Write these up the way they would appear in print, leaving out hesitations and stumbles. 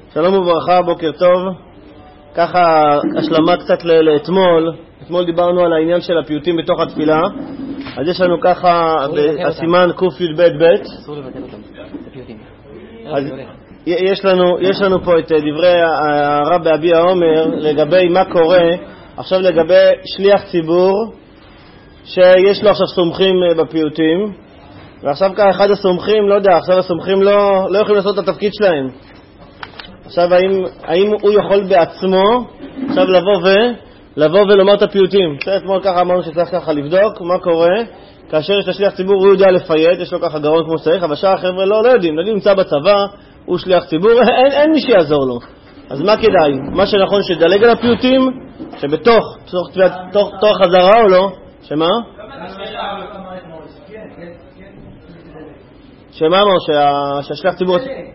שלום וברכה, בוקר טוב. ככה השלמה קצת לאתמול. אתמול דיברנו על העניין של הפיוטים בתוך התפילה. אז יש לנו ככה הסימן ק"י"ב. אסור לבטל אותם, הפיוטים. יש לנו פה את דברי הרב באבי העומר לגבי מה קורה עכשיו לגבי שליח ציבור שיש לו עכשיו סומכים בפיוטים, ועכשיו ככה אחד הסומכים, לא יודע, עכשיו הסומכים לא יכולים לעשות את התפקיד שלהם. עכשיו האם הוא יכול בעצמו עכשיו לבוא ולומר את הפיוטים? אתמול ככה אמרנו שצריך ככה לבדוק מה קורה כאשר יש לשליח ציבור, הוא יודע לפייט, יש לו ככה גרון כמו שצריך, אבל שאר החבר'ה לא יודעים, נמצא בצבא, הוא שליח ציבור, אין מי שיעזור לו. אז מה כדאי? מה שנכון שדלג על הפיוטים, שבתוך חזרה או לא? שמה? שמה אמר? שהשליח ציבור...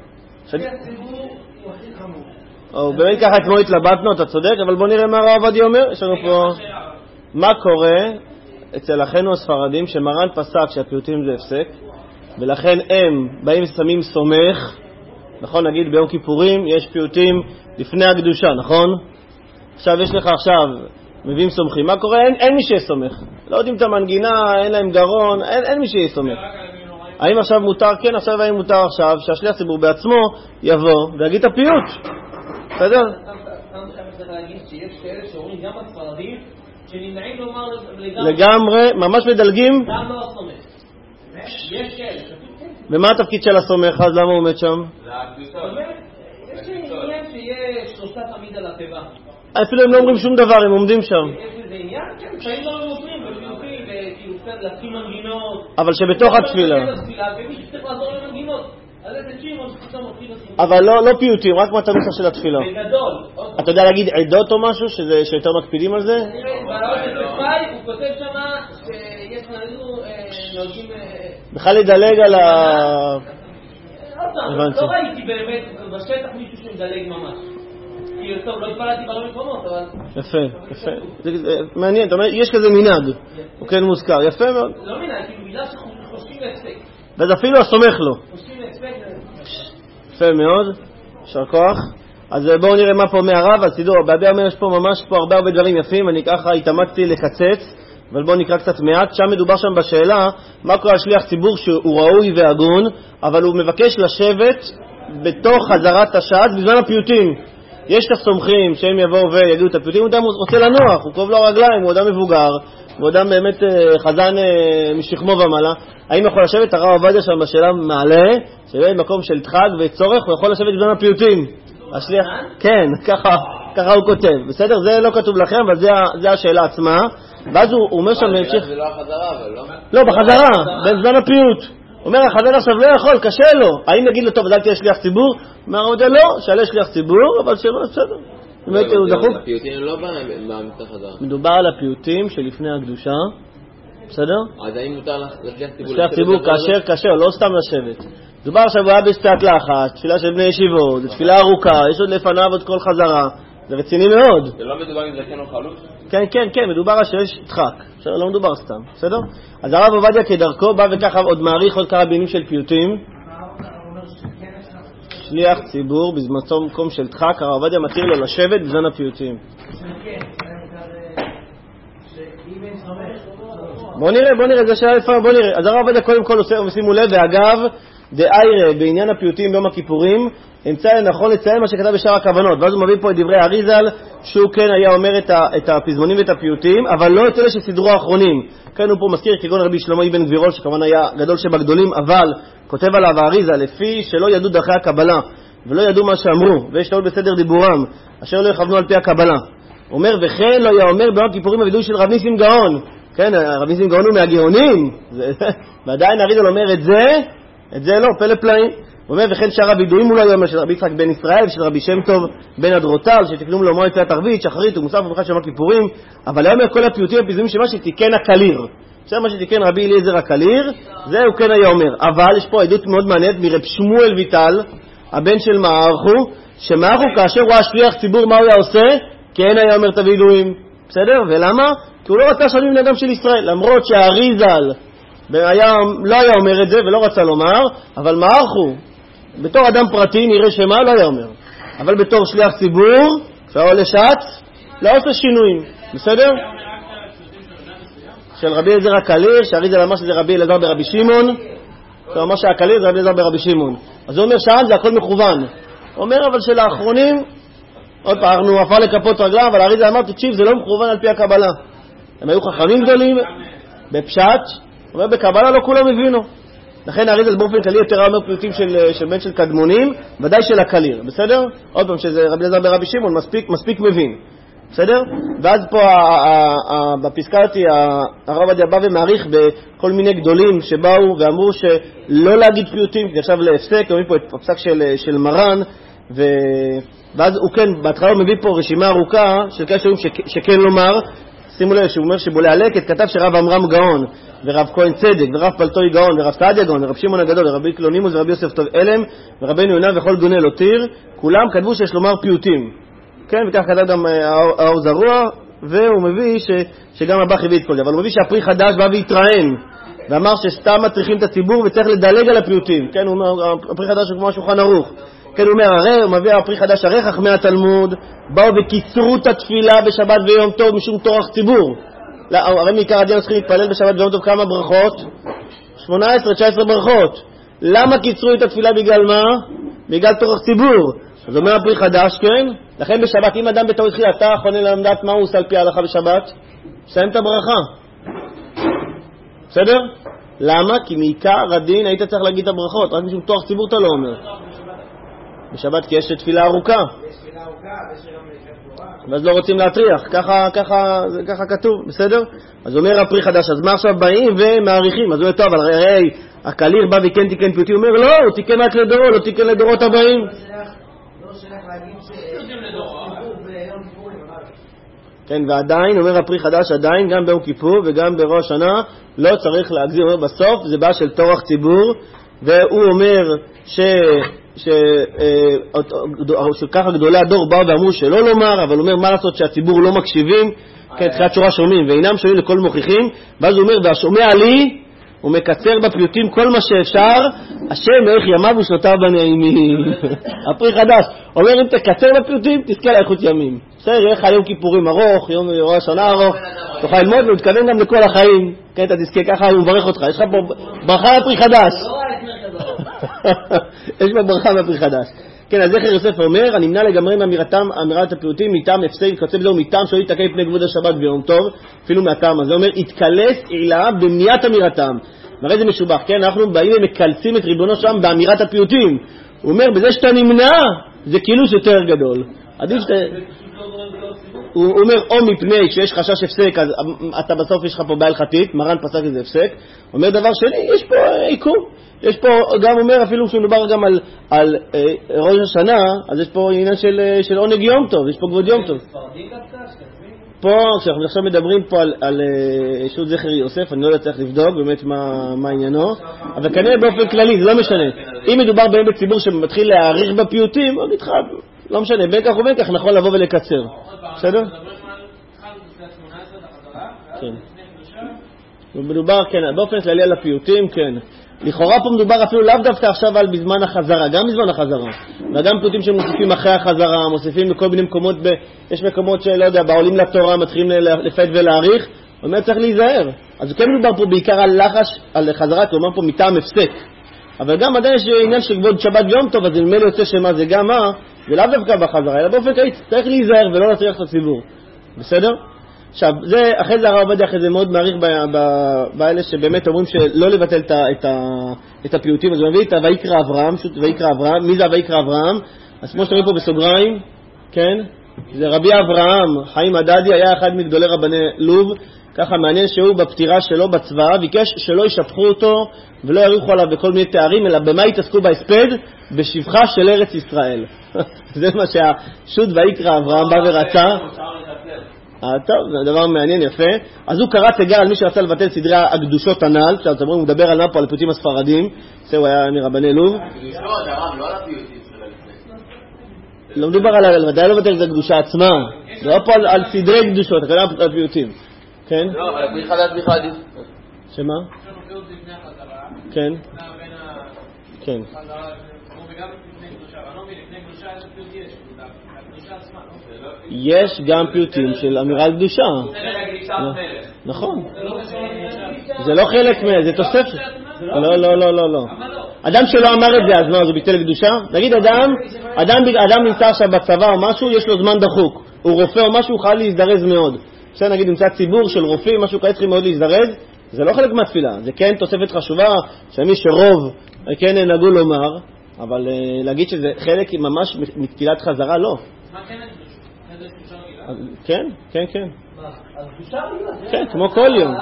באמת ככה אתמול התלבטנו, אתה צודק, אבל בוא נראה מה הרב עובדיה אומר. יש לנו פה מה קורה אצל אחינו הספרדים שמרן פסק שהפיוטים זה הפסק, ולכן הם באים ושמים סומך. נכון, נגיד ביום כיפורים יש פיוטים לפני הקדושה, נכון? עכשיו יש לך מביאים סומכים, מה קורה? אין מי שיסומך, לא יודעים את המנגינה, אין להם גרון, אין מי שיסומך. האם עכשיו מותר? כן, עכשיו האם מותר עכשיו שהשליח ציבור בעצמו יבוא ויגיד את הפיוט? בסדר? אתה להגיד שיש כאלה שאומרים גם הספרדים שנמנעים לומר לגמרי, ממש מדלגים? גם לא הסומך. יש כאלה. ומה התפקיד של הסומך? אז למה הוא עומד שם? יש עניין שיהיה שלושה תמיד על התיבה. אפילו הם לא אומרים שום דבר, הם עומדים שם. יש איזה עניין? כן, כשאים לא אומרים בפיוטים וכאילו קצת להקים מנגינות. אבל שבתוך התפילה. ומי שצריך לעזור למנגינות. אבל לא פיוטים, רק מתנוסה של התפילה. בגדול. אתה יודע להגיד עדות או משהו שיותר מקפידים על זה? הוא כותב שמה שיש לנו נוהגים... בכלל לדלג על לא ראיתי באמת בשטח מישהו שמדלג ממש. כי טוב, לא התפלעתי ברוב מקומות, אבל... יפה. מעניין, אתה אומר, יש כזה מנהג. הוא כן מוזכר, יפה מאוד. לא מנהג, כאילו מילה שחושבים להספק. ואז אפילו הסומך לו. חושבים להספק. יפה מאוד, שר כוח. אז בואו נראה מה פה מהרב. אז תדעו, באבי אומר יש פה ממש הרבה דברים יפים. אני ככה התאמצתי לקצץ, אבל בואו נקרא קצת מעט. שם מדובר שם בשאלה מה קורה שליח ציבור שהוא ראוי והגון, אבל הוא מבקש לשבת בתוך חזרת השעת בזמן הפיוטים. יש את הסומכים שהם יבואו ויגידו את הפיוטים, הוא אדם רוצה לנוח, הוא קוב לו רגליים, הוא אדם מבוגר, הוא אדם באמת חזן משכמו ומעלה. האם יכול לשבת? הרב עובדיה שם בשאלה מעלה, שבאמת מקום של דחק וצורך, הוא יכול לשבת בזמן הפיוטים. השליח, כן, ככה הוא כותב. בסדר? זה לא כתוב לכם, אבל זה השאלה עצמה. ואז הוא אומר שם להמשיך... זה לא החזרה, אבל לא? לא, בחזרה, בזמן הפיוט. אומר, החזן עכשיו לא יכול, קשה לו. האם נגיד לו, טוב, אז אל תהיה שליח ציבור? אומר, לא, שעלה שליח ציבור, אבל שלא, בסדר. באמת הוא דחוק. הפיוטים לא במצח חזרה. מדובר על הפיוטים שלפני הקדושה. בסדר? אז האם מותר לשליח ציבור? שליח ציבור כאשר, לא סתם לשבת. מדובר עכשיו, הוא היה בשפת לחץ, תפילה של בני ישיבות, זו תפילה ארוכה, יש עוד לפניו עוד כל חזרה. זה רציני מאוד. זה לא מדובר אם זה כן או חלוץ? כן, מדובר על שיש דחק. לא מדובר סתם, בסדר? אז הרב עובדיה כדרכו בא וככה עוד מעריך עוד כמה בינים של פיוטים. שליח ציבור בזמן מקום של דחק, הרב עובדיה מתיר לו לשבת בזמן הפיוטים. בוא נראה, זה שאלה לפעמים, בוא נראה. אז הרב עובדיה קודם כל עושה, ושימו לב, ואגב, דאיירה בעניין הפיוטים ביום הכיפורים, אמצא לנכון לציין מה שכתב בשאר הכוונות. ואז הוא מביא פה את דברי אריזל, שהוא כן היה אומר את הפזמונים ואת הפיוטים, אבל לא את אלה שסדרו האחרונים. כאן הוא פה מזכיר כגון רבי שלמה אבן גבירול, שכמובן היה גדול שבגדולים, אבל כותב עליו אריזל, לפי שלא ידעו דרכי הקבלה, ולא ידעו מה שאמרו, ויש טעות בסדר דיבורם, אשר לא יכוונו על פי הקבלה. אומר, וכן לא היה אומר ביום הכיפורים הווידוי של רב ניסים גאון. כן, רב ניסים גאון הוא מהגאונים, ועדיין אריזל אומר את זה לא, פלא פלאים. הוא אומר, וכן שאר הווידויים אולי אומר של רבי יצחק בן ישראל ושל רבי שם טוב בן הדרוטל, שתקנו לו מועד תפילת ערבית, שחרית ומוסף וברכת של הכיפורים, אבל היה אומר כל הפיוטים והפיזומים שמה שתיקן הקליר. עכשיו מה שתיקן רבי אליעזר הקליר, זה הוא כן היה אומר. אבל יש פה עדות מאוד מעניינת מרב שמואל ויטל, הבן של מערכו, שמערכו כאשר הוא השליח ציבור מה הוא היה עושה? כן היה אומר את הווידויים. בסדר? ולמה? כי הוא לא רצה שאני בן אדם של ישראל, למרות שהאריזל לא היה אומר את זה ולא רצה לומר, אבל מערכו בתור אדם פרטי נראה שמה לא היה אומר. אבל בתור שליח ציבור, כשהוא עולה שץ, לא עושה שינויים, בסדר? של רבי אליעזר הקליר, שהאריזל אמר שזה רבי אלעזר ברבי שמעון, הוא אמר שהקליר זה רבי אלעזר ברבי שמעון. אז הוא אומר שעל זה הכל מכוון. הוא אומר אבל של האחרונים, עוד פעם, אנחנו עפר לכפות רגלה, אבל האריזל אמר, תקשיב, זה לא מכוון על פי הקבלה. הם היו חכמים גדולים, בפשט, הוא אומר, בקבלה לא כולם הבינו. לכן האריזל באופן כללי יותר אומר פיוטים של בן של קדמונים, ודאי של הקליר, בסדר? עוד פעם, שזה רבי אלעזר ברבי שמעון, מספיק מבין. בסדר? ואז פה בפסקה הזאת הרב עובדיה בא ומעריך בכל מיני גדולים שבאו ואמרו שלא להגיד פיוטים, כי עכשיו להפסק, אומרים פה את הפסק של מרן, ואז הוא כן, בהתחלה הוא מביא פה רשימה ארוכה של כאלה שאומרים שכן לומר. שימו לב שהוא אומר שבולי הלקט כתב שרב עמרם גאון ורב כהן צדק ורב פלטוי גאון ורב סעדיה גאון ורב שמעון הגדול ורבי קלונימוס ורבי יוסף טוב אלם ורבנו יונה וכל גוני לוטיר, כולם כתבו שיש לומר פיוטים. כן, וכך כתב גם האור זרוע, והוא מביא שגם הבח הביא את כל זה, אבל הוא מביא שהפרי חדש בא והתראיין ואמר שסתם מטריחים את הציבור וצריך לדלג על הפיוטים. כן, הוא אומר, הפרי חדש הוא כמו השולחן ערוך. כן, הוא אומר, הרי הוא מביא הפרי חדש, הרי חכמי התלמוד באו וקיצרו את התפילה בשבת ויום טוב משום טורח ציבור. הרי מעיקר הדין צריכים להתפלל בשבת ויום טוב כמה ברכות? 18-19 ברכות. למה קיצרו את התפילה בגלל מה? בגלל טורח ציבור. אז אומר הפרי חדש, כן? לכן בשבת, אם אדם בטעות התחיל, אתה חונה למדת מה הוא עושה על פי ההלכה בשבת? מסיים את הברכה. בסדר? למה? כי מעיקר הדין היית צריך להגיד את הברכות, רק משום תואר ציבור אתה לא אומר. בשבת כי יש תפילה ארוכה. ואז לא רוצים להטריח, ככה כתוב, בסדר? אז אומר הפרי חדש, אז מה עכשיו באים ומעריכים? אז הוא אומר, טוב, אבל הרי הקליר בא וכן תיקן פיוטי, הוא אומר, לא, הוא תיקן רק לדורו, לא תיקן לדורות הבאים. כן, ועדיין, אומר הפרי חדש, עדיין, גם ביום כיפור וגם בראש השנה, לא צריך להגזים, אומר בסוף, זה בא של טורח ציבור, והוא אומר שככה גדולי הדור באו ואמרו שלא לומר, אבל הוא אומר מה לעשות שהציבור לא מקשיבים, כן, תחילת שורה שומעים, ואינם שומעים לכל מוכיחים, ואז הוא אומר, והשומע לי, הוא מקצר בפיוטים כל מה שאפשר, השם איך ימיו ושנותיו בנעימים. הפרי חדש, אומר אם תקצר בפיוטים, תזכה לאיכות ימים. בסדר, יהיה לך יום כיפורים ארוך, יום ראש השנה ארוך, תוכל ללמוד ולהתכוון גם לכל החיים. כן, אתה תזכה ככה, הוא מברך אותך. יש לך פה ברכה לפרי חדש. יש פה ברכה לפרי חדש. כן, אז זכר יוסף אומר, הנמנע לגמרי מאמירת הפיוטים, מטעם הפסק, כתוב בזה, מטעם שלא יתקע פני כבוד השבת ביום טוב, אפילו מהטעם הזה. אומר, התקלס עילה במניעת אמירתם. מראה זה משובח, כן? אנחנו באים ומקלצים את ריבונו שם באמירת הפיוטים. הוא אומר, בזה שאתה נמנע, זה כאילו יותר גדול. עדיף שאתה... הוא אומר, או מפני שיש חשש הפסק, אז אתה בסוף יש לך פה בעיה הלכתית, מרן פסק איזה הפסק. אומר דבר שני, יש פה עיכוב. יש פה, גם אומר, אפילו כשמדובר גם על ראש השנה, אז יש פה עניין של עונג יום טוב, יש פה כבוד יום טוב. פה, כשאנחנו עכשיו מדברים פה על שו"ת זכר יוסף, אני לא יודע צריך לבדוק באמת מה עניינו, אבל כנראה באופן כללי, זה לא משנה. אם מדובר בהם בציבור שמתחיל להעריך בפיוטים, או נתחב, לא משנה, בין כך ובין כך נכון לבוא ולקצר. בסדר? כן. מדובר, כן, באופן כללי על הפיוטים, כן. לכאורה פה מדובר אפילו לאו דווקא עכשיו על בזמן החזרה, גם בזמן החזרה. וגם פיוטים שמוסיפים אחרי החזרה, מוסיפים בכל מיני מקומות, יש מקומות שלא יודע, בעולים לתורה, מתחילים לפת ולהעריך, הוא אומר צריך להיזהר. אז כן מדובר פה בעיקר על לחש, על חזרה, כי הוא אומר פה מטעם הפסק. אבל גם עדיין יש עניין של כבוד שבת ויום טוב, אז נדמה לי יוצא שמה זה גם מה, זה לאו דווקא בחזרה, אלא באופן כללי צריך להיזהר ולא להטריח את הציבור. בסדר? עכשיו, זה, אחרי זה הרב עובדיה אחרי זה מאוד מעריך באלה שבאמת אומרים שלא לבטל את הפיוטים, אז הוא מביא את ויקרא אברהם, ויקרא אברהם, מי זה ויקרא אברהם? אז כמו שאתם רואים פה בסוגריים, כן? זה רבי אברהם, חיים הדדי, היה אחד מגדולי רבני לוב, ככה מעניין שהוא בפטירה שלו בצבא, ביקש שלא ישפחו אותו ולא יריחו עליו בכל מיני תארים, אלא במה יתעסקו בהספד? בשבחה של ארץ ישראל. זה מה שהשו"ת ויקרא אברהם בא ורצה. טוב, זה דבר מעניין, יפה. אז הוא קרא תיגר על מי שרצה לבטל סדרי הקדושות הנ"ל, עכשיו הוא מדבר על מה פה, על הפיוטים הספרדים, זהו היה מרבני לוב. הקדושות, הרב, לא על הפיוטים של לפני. לא מדובר על, ודאי לא לבטל את הקדושה עצמה, זה לא פה על סדרי קדושות, אתה קרא על הפיוטים. כן? לא, אבל הפרי חדש בכלל. שמה? כן. כן. וגם לפני קדושה, אבל אני לא מבין, לפני קדושה איזה פיוט יש, הקדושה עצמה, לא? יש גם פיוטים של אמירה על קדושה. נכון. זה לא חלק מזה, זה תוספת. לא. אדם שלא אמר את זה, אז מה, אז הוא ביטל קדושה? נגיד אדם נמצא עכשיו בצבא או משהו, יש לו זמן דחוק. הוא רופא או משהו, הוא חייב להזדרז מאוד. עכשיו נגיד נמצא ציבור של רופאים, משהו כאלה צריכים מאוד להזדרז, זה לא חלק מהתפילה. זה כן תוספת חשובה, שמי שרוב כן נהגו לומר, אבל להגיד שזה חלק ממש מתפילת חזרה, לא. מה כן קדושה? כן. כן, כמו כל יום.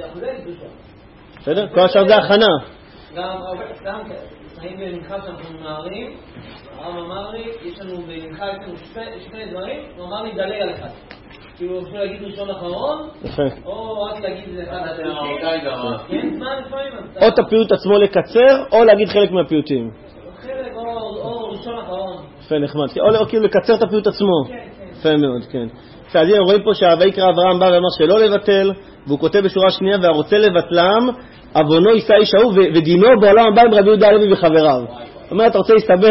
בסדר? כל השאר זה הכנה. גם חיים במנחה שאנחנו נערים, הרב אמר לי, יש לנו במנחה שני דברים, הוא אמר לי דלג על אחד. כאילו אפשר להגיד ראשון אחרון, או רק להגיד אחד הפיוטים. או את הפיוט עצמו לקצר, או להגיד חלק מהפיוטים. חלק או ראשון אחרון. יפה, נחמד. או כאילו לקצר את הפיוט עצמו. יפה מאוד, כן. אז רואים פה שהויקרא אברהם בא ואמר שלא לבטל, והוא כותב בשורה שנייה, והרוצה לבטלם, עוונו יישא איש ההוא, ודינו בעולם הבא עם רבי יהודה הלוי וחבריו. זאת אומרת, אתה רוצה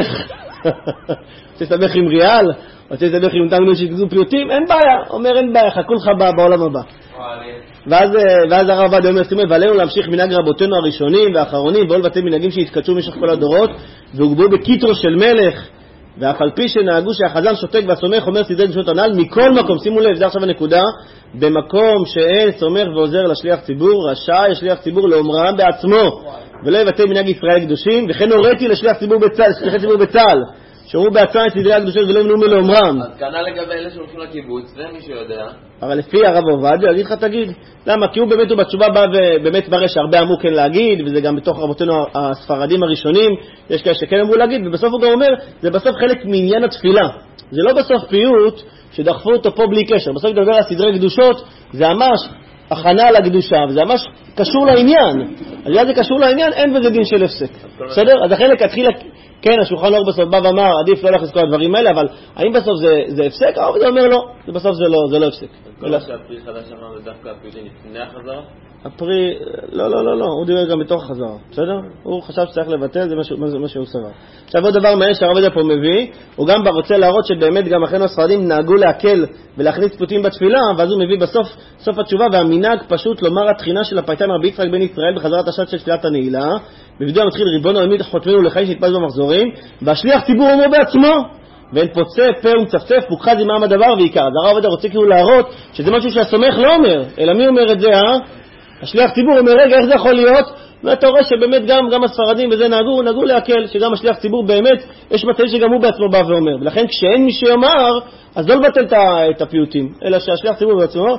להסתבך עם ריאל? רוצה להסתבך עם אותם שכתבו פיוטים? אין בעיה. אומר, אין בעיה, חכו לך בעולם הבא. ואז הרב עובדיה אומר, שימו לב, ועלינו להמשיך מנהג רבותינו הראשונים והאחרונים, ועול לבטל מנהגים שהתקדשו במשך כל הדורות, והוגבו בקיטרו של מלך, ואף על פי שנהגו שהחזן שותק והסומך אומר סדרי קדושות הנ"ל, מכל מקום, שימו לב, זה עכשיו הנקודה, במקום שאין סומך ועוזר לשליח ציבור, רשאי לשליח ציבור לאומרם בעצמו, ולא יבטל מנהג ישראל הקדושים, וכן הוריתי לשליחי ציבור בצה"ל, שאומרו בעצמם את סדרי הקדושות ולא ימנעו מלאומרם. אז כנ"ל לגבי אלה שהולכים לקיבוץ, זה מי שיודע. אבל לפי הרב עובדיה, אגיד לך תגיד. למה? כי הוא באמת בתשובה בא ובאמת מראה שהרבה אמרו כן להגיד, וזה גם בתוך רבותינו הספרדים הראשונים, יש כאלה שכן אמרו להגיד, ובסוף הוא גם אומר, זה בסוף חלק מעניין התפילה. זה לא בסוף פיוט שדחפו אותו פה בלי קשר. בסוף לדבר על סדרי קדושות, זה ממש הכנה לקדושה, וזה ממש קשור לעניין. אז אם זה קשור לעניין, אין בזה דין של הפסק. בסדר? אז החלק התחיל, כן, השולחן אור בסוף בא ואמר, עדיף לא להכניס כל הדברים האלה, אבל האם בסוף זה הפסק? הרב זה אומר לא, בסוף זה לא הפסק. כל מה שהפרי חדש אמר זה דווקא הפיוטים לפני החזרה? הפרי, לא, הוא דיבר גם בתוך החזרה, בסדר? הוא חשב שצריך לבטל, זה מה שהוא סבר. עכשיו עוד דבר מעניין שהרב הזה פה מביא, הוא גם רוצה להראות שבאמת גם אחינו הספרדים נהגו להקל ולהכניס פיוטים בתפילה, ואז הוא מביא בסוף התשובה, והמנהג פשוט לומר התחינה של הפייטן רבי יצחק בן ישראל בחזרת השעת של תפילת הנעילה, בוודאי מתחיל ריבונו העמיד חותמנו לחיים שנתפס במחזורים, והשליח ציבור אומר בעצמו, ואין פוצה פה ומצפצף, פוקחז עם העם הדבר ועיקר. אז הרב הזה רוצה כאילו להראות שזה משהו שהסומך לא אומר, אלא מי אומר את זה, השליח ציבור אומר, רגע, איך זה יכול להיות? ואתה רואה שבאמת גם הספרדים וזה נהגו להקל, שגם השליח ציבור באמת, יש מצב שגם הוא בעצמו בא ואומר. ולכן כשאין מי שיאמר, אז לא לבטל את הפיוטים, אלא שהשליח ציבור בעצמו אומר.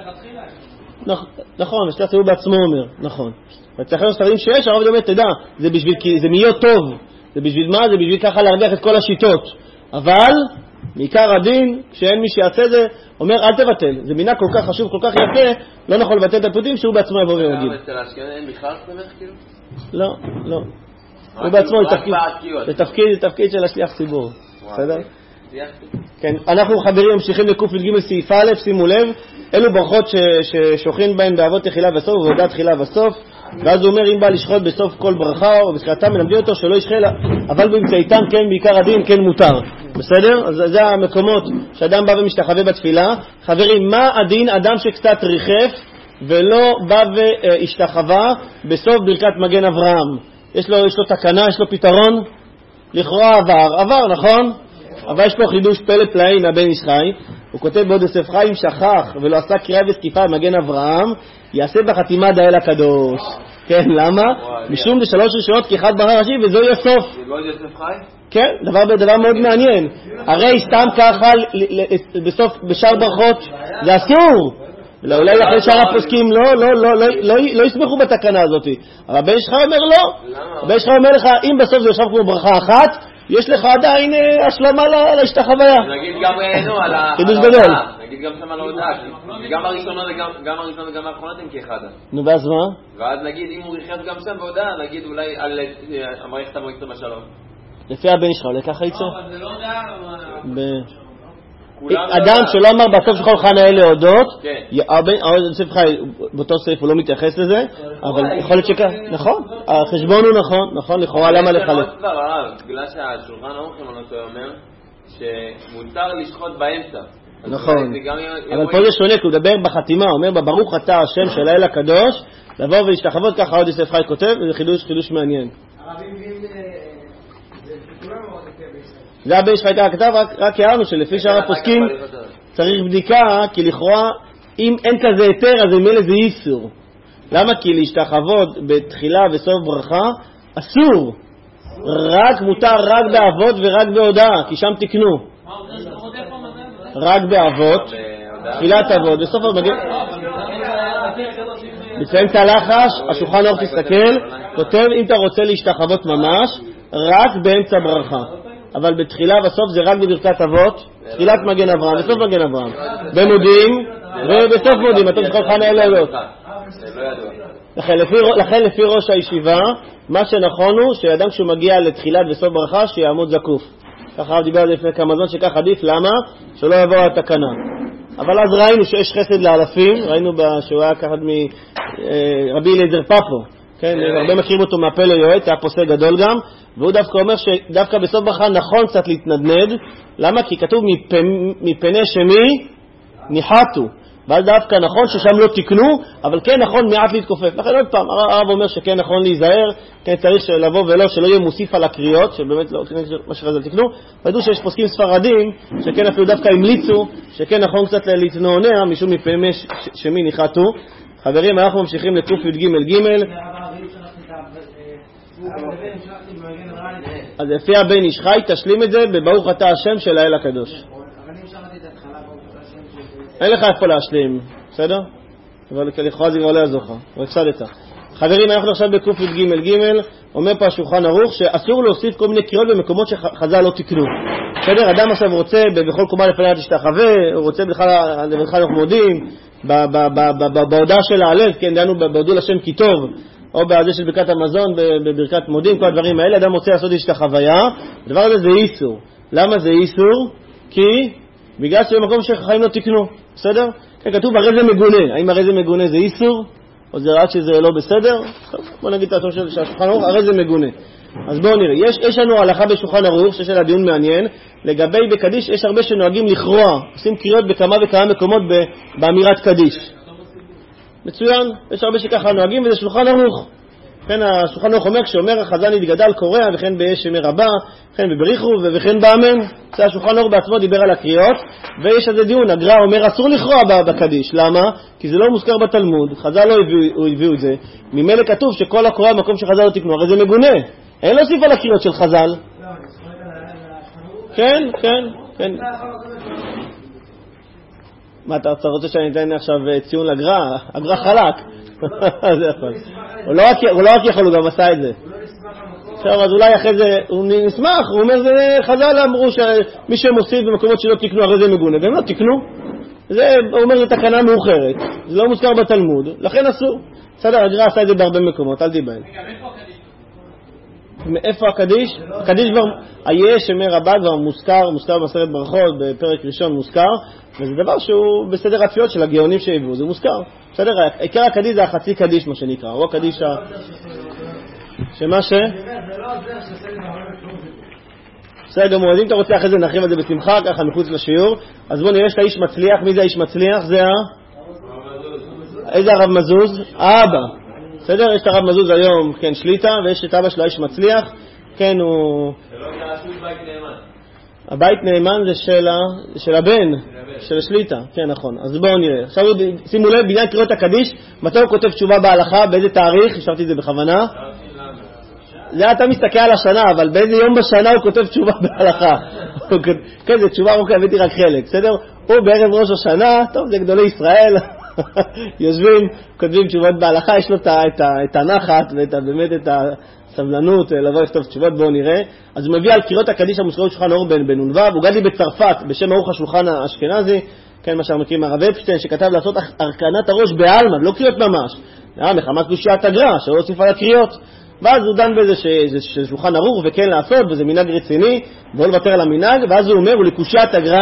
נכון, השליח ציבור בעצמו אומר, נכון. וצריך הספרדים שיש, הרב באמת, תדע, זה מיות טוב. זה בשביל מה? זה בשביל ככה להרוויח את כל השיטות. אבל, מעיקר הדין, כשאין מי שיעשה זה, אומר אל תבטל. זה מינה כל כך חשוב, כל כך יפה, לא נכון לבטל את הפיוטים שהוא בעצמו יבוא ויגיד. אצל האשכנזים אין בכלל סומך כאילו? לא. הוא בעצמו, זה תפקיד של השליח ציבור. בסדר? כן, אנחנו חברים ממשיכים לקוף י"ג סעיף א', שימו לב, אלו ברכות ששוכרים בהן באבות תחילה וסוף ובהודעת תחילה וסוף, ואז הוא אומר אם בא לשחוט בסוף כל ברכה או בתחילתם מלמדים אותו שלא ישחה, אבל באמצעיתם כן בעיקר הדין כן מותר. בסדר? אז זה המקומות שאדם בא ומשתחווה בתפילה. חברים, מה הדין אדם שקצת ריחף ולא בא והשתחווה בסוף ברכת מגן אברהם? יש לו תקנה, יש לו פתרון? לכאורה עבר, נכון? אבל יש פה חידוש פלא פלאי מהבן איש חי. הוא כותב בעוד יוסף חיים שכח ולא עשה קריאה ותקיפה במגן אברהם, יעשה בחתימה דאל הקדוש. כן, למה? משום זה 3 ראשונות כאחד ברר ראשי וזו יהיה סוף. זה בעוד יוסף חי? כן, דבר מאוד מעניין. הרי סתם ככה בסוף בשאר ברכות זה אסור. אולי אחרי שאר הפוסקים לא יסמכו בתקנה הזאת. אבל הבן איש חי אומר לא. הבן איש חי אומר לך, אם בסוף זה יושב כמו ברכה אחת, יש לך עדיין השלמה להשתחוויה. נגיד גם על חידוש גדול. נגיד גם שם על ההודעה. גם הראשונה וגם האחרונות הם כאחד. נו, ואז מה? ואז נגיד אם הוא ריחף גם שם בהודעה, נגיד אולי על המערכת המועצת בשלום. לפי הבן שלך, אולי ככה יצא? אבל זה לא דעה. אדם שלא אמר בסוף של כל חנה אלה הודות, יוסף חי, באותו סעיף הוא לא מתייחס לזה, אבל יכול להיות שכך, נכון, החשבון הוא נכון, לכאורה למה לחלק? בגלל שהשולחן ערוך אומר שמותר לשחוט באמצע. נכון, אבל פה זה שונה, כי הוא מדבר בחתימה, הוא אומר בברוך אתה השם של האל הקדוש, לבוא ולהשתחוות, ככה עוד יוסף חי כותב, וזה חידוש מעניין. זה הבן שלך הייתה כתב, רק הערנו שלפי שאר הפוסקים צריך בדיקה, כי לכאורה אם אין כזה היתר אז ממילא זה איסור. למה? כי להשתחוות בתחילה וסוף ברכה אסור, מותר רק באבות ורק בהודעה, כי שם תקנו רק באבות, תחילת אבות בסוף המגן מסיים את הלחש. השולחן ערוך תסתכל, כותב אם אתה רוצה להשתחוות ממש רק באמצע ברכה, אבל בתחילה בסוף זה רק בברכת אבות, תחילת מגן אברהם בסוף מגן אברהם, במודים ובסוף מודים. אתה צריך חנה אלה הודות. לכן לפי ראש הישיבה מה שנכון הוא שאדם כשהוא מגיע לתחילת וסוף ברכה שיעמוד זקוף. ככה דיבר על זה לפני כמה זמן שכך עדיף. למה? שלא יבוא התקנה. אבל אז ראינו שיש חסד לאלפים, ראינו שהוא היה ככה מרבי אליעזר פפו, כן, הרבה מכירים אותו מהפלא יועץ, היה פוסק גדול גם, והוא דווקא אומר שדווקא בסוף ברכה נכון קצת להתנדנד. למה? כי כתוב מפני שמי ניחתו, ואז דווקא נכון ששם לא תקנו, אבל כן נכון מעט להתכופף. לכן עוד פעם, הרב אומר שכן נכון להיזהר, כן צריך לבוא ולא, שלא יהיה מוסיף על הקריאות, שבאמת לא מה שחזל תקנו. וידעו שיש פוסקים ספרדים, שכן אפילו דווקא המליצו, שכן נכון קצת להתנענע, משום מפני שמי ניחתו. חברים, אנחנו ממשיכים לקוף י"ג ג'. אז לפי הבן איש חי, תשלים את זה בברוך אתה השם של האל הקדוש. אין לך איפה להשלים, בסדר? אבל לכאורה זה כבר לא יעזור לך, אבל הפסדת. חברים, אנחנו עכשיו בקוף י"ג ג', אומר פה השולחן ערוך שאסור להוסיף כל מיני קריאות במקומות שחז"ל לא תקנו. בסדר? אדם עכשיו רוצה בכל קומה לפניה תשתחווה, הוא רוצה לבנך אנחנו מודים, בהודעה של ההלל, כן, דיינו בהודו לשם כי טוב, או בזה של ברכת המזון, בברכת מודים, כל הדברים האלה, אדם רוצה לעשות את החוויה. הדבר הזה זה איסור. למה זה איסור? כי בגלל שבמקום שחיים לא תקנו, בסדר? כן, כתוב הרי זה מגונה. האם הרי זה מגונה זה איסור? או זה רק שזה לא בסדר? בוא נגיד את התור של השולחן ערוך, הרי זה מגונה. אז בואו נראה, יש לנו הלכה בשולחן ערוך, שיש לה דיון מעניין, לגבי בקדיש יש הרבה שנוהגים לכרוע, עושים קריאות בכמה וכמה מקומות באמירת קדיש. מצוין, יש הרבה שככה נוהגים, וזה שולחן ערוך. וכן השולחן ערוך אומר, כשאומר החזן יתגדל קורא, וכן ביש שמי רבה, וכן בבריחו, וכן באמן. זה השולחן ערוך בעצמו דיבר על הקריאות, ויש על זה דיון. הגר"א אומר אסור לכרוע בקדיש. למה? כי זה לא מוזכר בתלמוד, חז"ל לא הביאו את זה. ממילא כתוב שכל הקורא במקום שחז"ל לא תקנו, הרי זה מגונה. אין להוסיף על הקריאות של חז"ל. כן. מה, אתה רוצה שאני אתן עכשיו ציון לגר"א? הגר"א חלק. זה יכול. הוא לא רק יכול, הוא גם עשה את זה. עכשיו, אז אולי אחרי זה הוא נשמח, הוא אומר, זה חז"ל אמרו שמי שמוסיף במקומות שלא תקנו, הרי זה מגונה, והם לא תקנו. הוא אומר, זה תקנה מאוחרת. זה לא מוזכר בתלמוד, לכן אסור. בסדר, הגר"א עשה את זה בהרבה מקומות, אל תיבהל. מאיפה הקדיש? הקדיש כבר, היש שמי רבה כבר מוזכר בסרט ברכות, בפרק ראשון מוזכר, וזה דבר שהוא בסדר התפילות של הגאונים שהביאו, זה מוזכר. בסדר, עיקר הקדיש זה החצי קדיש מה שנקרא, הוא הקדיש שמה ש... בסדר גמור, אז אם אתה רוצה אחרי זה נרחיב על זה בשמחה, ככה מחוץ לשיעור. אז בוא נראה שאתה איש מצליח. מי זה האיש מצליח? זה איזה הרב מזוז? האבא. בסדר? יש את הרב מזוז היום, כן, שליטה, ויש את אבא של האיש מצליח, כן, הוא... הבית נאמן זה של הבן, של השליטה, כן, נכון. אז בואו נראה. עכשיו שימו לב, בעניין קריאות הקדיש, מתי הוא כותב תשובה בהלכה, באיזה תאריך? השארתי את זה בכוונה. זה אתה מסתכל על השנה, אבל באיזה יום בשנה הוא כותב תשובה בהלכה? כן, זה תשובה ארוכה, הבאתי רק חלק, בסדר? הוא בערב ראש השנה, טוב, זה גדולי ישראל, יושבים, כותבים תשובות בהלכה, יש לו את הנחת ובאמת את הסבלנות לבוא לכתוב תשובות. בואו נראה. אז הוא מביא על קריאות הקדיש המוזכרות שולחן ערוך בנ"ו. הוא גדלי בצרפת בשם ערוך השולחן האשכנזי, כן, מה שאנחנו מכירים הרב אפשטיין, שכתב לעשות הרכנת הראש בעלמא, לא קריאות ממש, מחמת קושיית הגר"א שלא הוסיף על הקריאות. ואז הוא דן בזה שזה שולחן ערוך וכן לעשות, וזה מנהג רציני, ולא לוותר על המנהג. ואז הוא אומר, ולקושיית הגר"א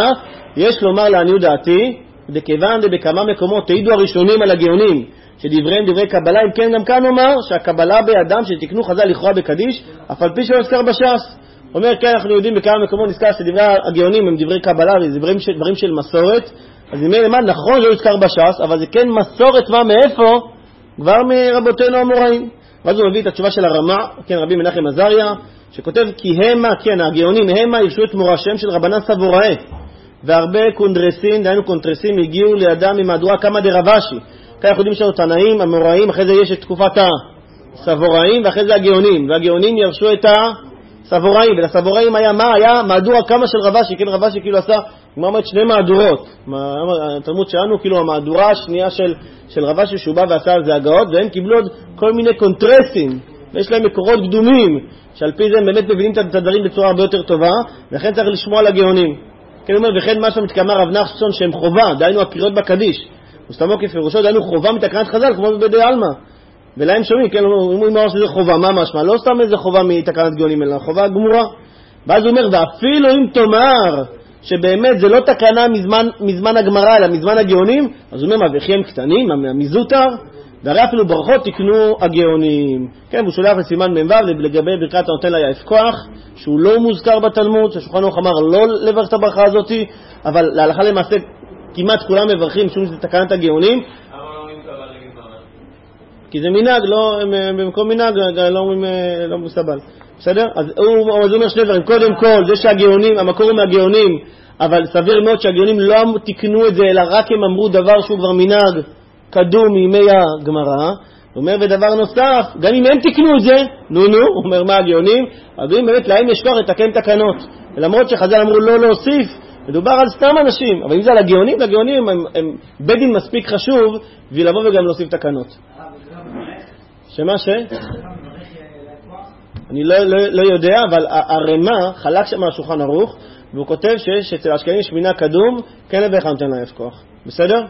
יש לומר לעניות דעתי, דכיוון דבכמה מקומות תעידו הראשונים על הגאונים, שדבריהם דברי קבלה, אם כן גם כאן אומר שהקבלה בידם שתקנו חז"ל לכאורה בקדיש, אף על פי שלא נזכר בש"ס. אומר, כן, אנחנו יודעים בכמה מקומות נזכר שדברי הגאונים הם דברי קבלה, זה דברים של מסורת, אז אם למד נכון לא נזכר בש"ס, אבל זה כן מסורת מה מאיפה? כבר מרבותינו המוראים. ואז הוא מביא את התשובה של הרמה, כן, רבי מנחם עזריה, שכותב כי המה, כן, הגאונים, המה ירשו את מורשם של רבנן סבוראי, והרבה קונדרסים, דהיינו קונטרסים, הגיעו לידם ממהדורה כמה דרבשי. כאן אנחנו יודעים שאנו תנאים, המוראים, אחרי זה יש את תקופת הסבוראים, ואחרי זה הגאונים, והגאונים ירשו את הסבוראים, ולסבוראים היה מה? היה מהדורה כמה של רבשי, כן, רבשי כאילו עשה, כמו אומרת, שני מהדורות. התלמוד שלנו, כאילו המהדורה השנייה של רבשי שהוא בא ועשה על זה הגאות, והם קיבלו עוד כל מיני קונטרסים, ויש להם מקורות קדומים, שעל פי זה הם באמת מבינים את הדברים בצורה הרבה יותר טובה, ולכן צריך לשמוע על הגאונים. כן, אומר, וכן מה שמתקמה רב נחשון שהם חובה, דהיינו הקריאות בקדיש. וסתמו כפירושו, דהיינו חובה מתקנת חז"ל, כמו בבדי אלמה. ולהם שומעים, כן, אם הוא אומר שזה חובה, מה משמע? לא סתם איזה חובה מתקנת גאונים, אלא חובה גמורה. ואז הוא אומר, ואפילו אם תאמר שבאמת זה לא תקנה מזמן הגמרא, אלא מזמן הגאונים, אז הוא אומר, מה, וכי הם קטנים, מזוטר? והרי אפילו ברכות תקנו הגאונים. כן, הוא שולח לסימן מ"ו לגבי ברכת הנותן ליעף כוח, שהוא לא מוזכר בתלמוד, שהשולחן ערוך אמר לא לברך את הברכה הזאת, אבל להלכה למעשה כמעט כולם מברכים משום שזה תקנת הגאונים. כי זה מנהג, לא, במקום מנהג, לא מסבל. בסדר? אז הוא אומר שני דברים. קודם כל, זה שהגאונים, המקור הוא מהגאונים, אבל סביר מאוד שהגאונים לא תקנו את זה, אלא רק הם אמרו דבר שהוא כבר מנהג קדום מימי הגמרא. הוא אומר, ודבר נוסף, גם אם הם תקנו את זה, הוא אומר, מה הגאונים? הגאונים באמת להם יש כוח לתקן תקנות. ולמרות שחז"ל אמרו לא להוסיף, מדובר על סתם אנשים, אבל אם זה על הגאונים, לגאונים הם בית דין מספיק חשוב, בשביל לבוא וגם להוסיף תקנות. שמה ש? אני לא יודע, אבל הרמה חלק שם על שולחן ערוך, והוא כותב שיש אצל האשכנזים יש מנהג קדום, כן לברך נותן ליעף כוח. בסדר?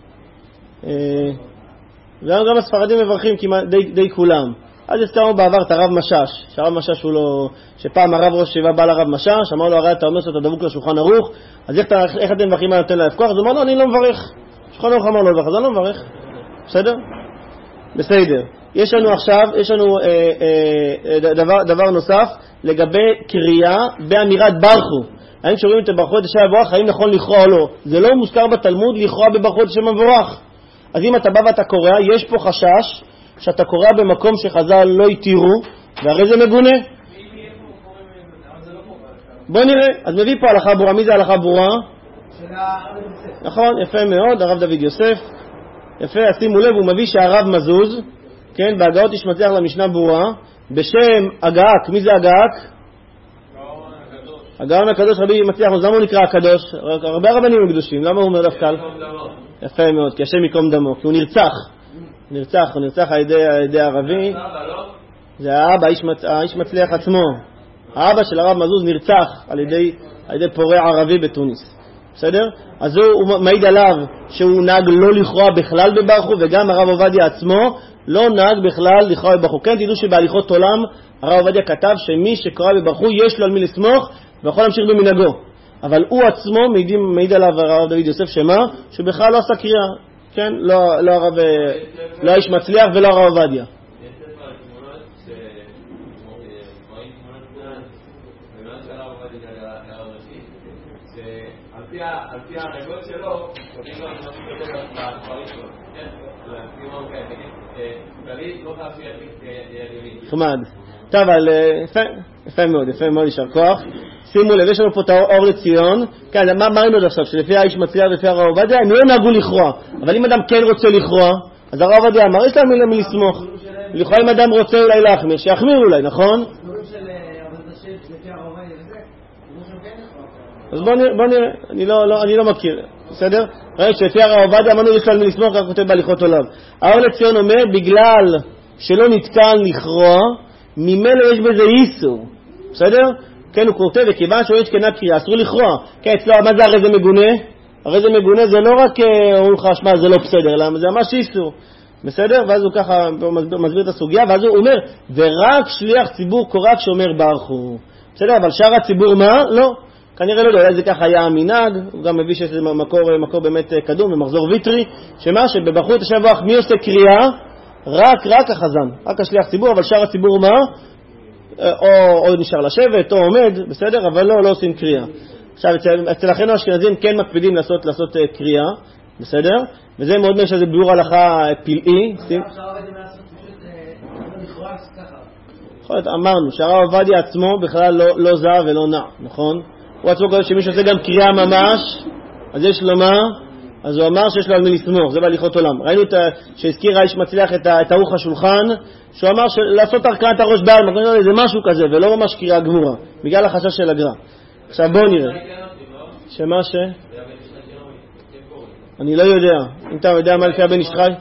וגם הספרדים מברכים כמעט די כולם. אז הזכרנו בעבר את הרב משש, שהרב משש הוא לא, שפעם הרב ראש ישיבה בא לרב משש, אמר לו, הרי אתה אומר שאתה דבוק לשולחן ערוך, אז איך אתם מברכים על נותן ליעף כוח? אז הוא אמר לו, אני לא מברך. שולחן ערוך אמר לו, אז אני לא מברך. בסדר? בסדר. יש לנו דבר נוסף לגבי קריאה באמירת ברכו. האם שרואים את הברכות לשם מבורך, האם נכון לקרוא או לא? זה לא מוזכר בתלמוד לקרוא בברכות לשם מבורך. אז אם אתה בא ואתה קורא, יש פה חשש שאתה קורא במקום שחז"ל לא התירו, והרי זה מגונה. בוא נראה, אז מביא פה הלכה ברורה. מי זה הלכה ברורה? נכון, יפה מאוד, הרב דוד יוסף. יפה, שימו לב, הוא מביא שהרב מזוז, כן, בהגאות יש מצליח למשנה ברורה, בשם הגאק. מי זה הגאק? הגאון הקדוש רבי מצליח. אז למה הוא נקרא הקדוש? הרבה רבנים הם קדושים, למה הוא אומר דווקא? יפה מאוד, כי השם יקום דמו, כי הוא נרצח על ידי ערבי. זה האבא, האיש מצליח עצמו. האבא של הרב מזוז נרצח על ידי פורע ערבי בתוניס. בסדר? אז הוא מעיד עליו שהוא נהג לא לכרוע בכלל בברכו, וגם הרב עובדיה עצמו לא נהג בכלל לכרוע בברכו. כן, תדעו שבהליכות עולם הרב עובדיה כתב שמי שקרא בברכו יש לו על מי לסמוך ויכול להמשיך במנהגו. אבל הוא עצמו מעיד עליו הרב דוד יוסף שמה? שהוא בכלל לא עשה קריאה. כן? לא האיש מצליח ולא הרב עובדיה. על פי ההנהגות שלו, קודם כל אני משהו יותר בספרים שלו, כן? להסכימון כאלה, כללית לא חייב ידעילים. חמד. טוב, אבל יפה מאוד, יישר כוח. שימו לב, יש לנו פה את האור לציון. כן, מה ראינו עד עכשיו? שלפי האיש מצליח ולפי הרב עובדיה, הם לא נהגו לכרוע. אבל אם אדם כן רוצה לכרוע, אז הרב עובדיה אמר, יש להם מי לסמוך. לכרוע אם אדם רוצה אולי להחמיר, שיחמיר אולי, נכון? אז בוא נראה, אני לא מכיר, בסדר? ראית שלפי הרב עובדיה אמרנו יש לנו לסמוך, כך כותב בהליכות עולם. האור לציון אומר, בגלל שלא נתקן לכרוע, ממילא יש בזה איסור, בסדר? כן, הוא כותב, וכיוון שהוא התקנה קריאה, אסור לכרוע. כן, אצלו, מה זה הרי זה מגונה? הרי זה מגונה זה לא רק, אומרים לך, שמה, זה לא בסדר, למה? זה ממש איסור, בסדר? ואז הוא ככה מסביר את הסוגיה, ואז הוא אומר, ורק שליח ציבור קורא כשאומר ברכו. בסדר, אבל שאר הציבור מה? לא. כנראה לא יודע, אולי זה ככה היה המנהג, הוא גם מביא שזה מקור באמת קדום ומחזור ויטרי, שמה שבברכות השם יברך מי עושה קריאה? רק החזן, רק השליח ציבור, אבל שאר הציבור מה? או נשאר לשבת, או עומד, בסדר? אבל לא עושים קריאה. עכשיו, אצל אחינו האשכנזים כן מקפידים לעשות קריאה, בסדר? וזה מאוד מאוד שזה ביאור הלכה פלאי. אמרנו שהרב עובדיה עצמו בכלל לא זע ולא נע, נכון? הוא עצמו קודם שמישהו עושה גם קריאה ממש, אז יש לו מה? אז הוא אמר שיש לו על מי לסמוך, זה בהליכות עולם. ראינו שהזכיר האיש מצליח את ערוך השולחן, שהוא אמר לעשות הרכנת הראש בעלמא, זה משהו כזה, ולא ממש קריאה גמורה, בגלל החשש של הגר"א. עכשיו בואו נראה. שמה ש? אני לא יודע. אם אתה יודע מה לפי הבן איש חי?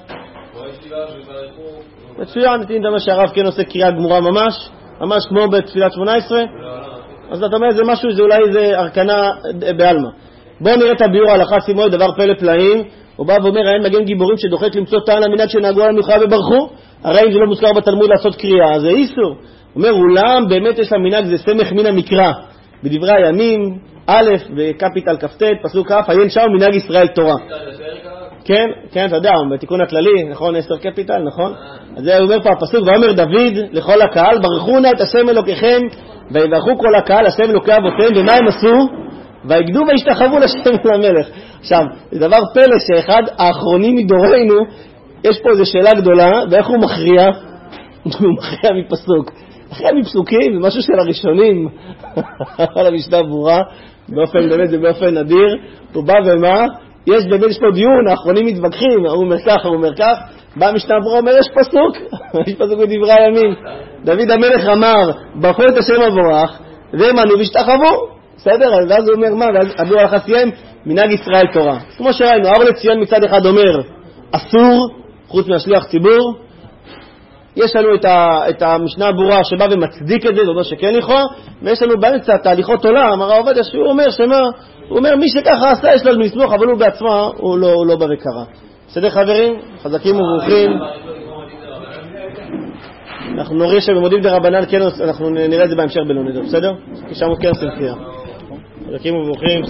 מצוין, אם אתה אומר שהרב כן עושה קריאה גמורה ממש כמו בתפילת 18, אז אתה אומר זה משהו, זה אולי זה הרכנה בעלמא. בואו נראה את הביאור ההלכה, שימו את דבר פלא פלאים. הוא בא ואומר, אין מגן גיבורים שדוחק למצוא טען למנהג שנהגו על המנוחה וברכו. הרי אם זה לא מוזכר בתלמוד לעשות קריאה, זה איסור. הוא אומר, אולם באמת יש למנהג, זה סמך מן המקרא. בדברי הימים, א' בקפיטל כ"ט, פסוק כ', עיין שם מנהג ישראל תורה. כן, אתה יודע, בתיקון הכללי, נכון, 10 קפיטל, נכון? אז זה אומר פה הפסוק, ואומר דוד לכל הקהל, ברכו נא את השם אלוקיכם, ויברכו כל הקהל, השם אלוקי אבותיהם, ומה הם עשו? ויגדו וישתחוו לשם למלך. עכשיו, זה דבר פלא שאחד האחרונים מדורנו, יש פה איזו שאלה גדולה, ואיך הוא מכריע? הוא מכריע מפסוק. מכריע מפסוקים, זה משהו של הראשונים, על המשנה ברורה, באמת זה באופן נדיר, הוא בא ומה? יש פה דיון, האחרונים מתווכחים, הוא אומר כך, בא המשנה ברורה, אומר יש פסוק בדברי הימים. דוד המלך אמר, ברכו את השם מבורך, והם ענו והשתחוו. בסדר? ואז הוא אומר מה? ואז הביאור ההלכה סיים, מנהג ישראל תורה. כמו שראינו, האור לציון מצד אחד אומר אסור, חוץ מהשליח ציבור. יש לנו את המשנה הברורה שבא ומצדיק את זה, זאת אומרת שכן לכאורה, ויש לנו באמצע תהליכות עולם, הרב עובדיה שהוא אומר שמה? הוא אומר מי שככה עשה יש לו לסמוך, אבל הוא בעצמה הוא לא בא וקרא. בסדר חברים? חזקים וברוכים. אנחנו נוריד שבמודים דרבנן, כן, אנחנו נראה את זה בהמשך בלונדו, בסדר? כי שם כן עושים קריאה. חזקים וברוכים.